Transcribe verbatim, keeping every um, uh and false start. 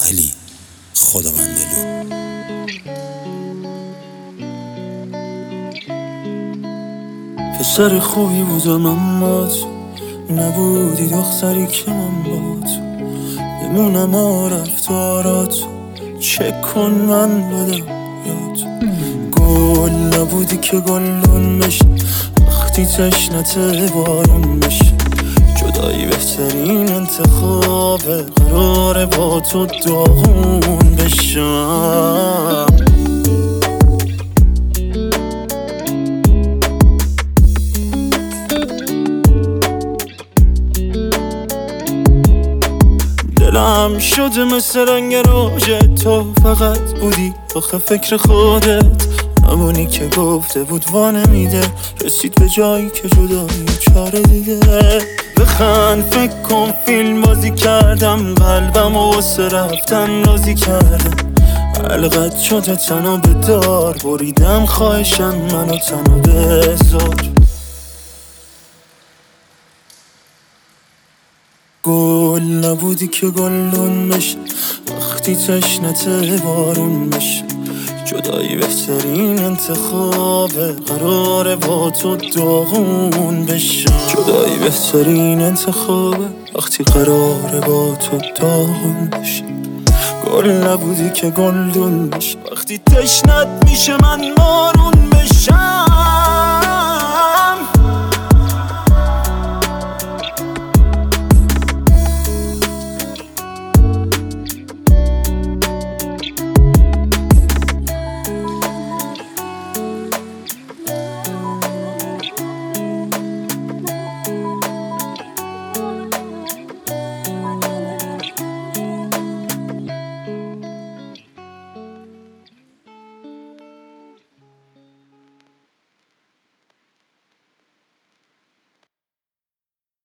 علی خداوندلو. پسر خوبی بودم اما تو نبودی دختری که من با تو بمونم و رفتاراتو چک کن من بدم یاد. گل نبودی که گلدون بشه وقتی تشنت بارون بشه. جدایی بهترین انتخابه قراره با تو داغون بشم. دلم شده مثل رنگ روژه، تو فقط بودی آخه فکر خودت همونی که گفته بود وانمیده. رسید به جایی که جدایی چاره دیده. بخند فکر کن فیلم بازی کردم قلبم و واسه رفتن رازی کردم. حلقت شده تنها به دار بریدم خواهشم منو تنها بذار. گل نبودی که گلدون بشه وقتی تشنت بارون بشه. جدایی بهترین انتخابه قراره با تو داغون بشه. جدایی بهترین انتخابه وقتی قراره با تو داغون بشه. گل نبودی که گلدون بشه وقتی تشنت میشه من بارون بشم.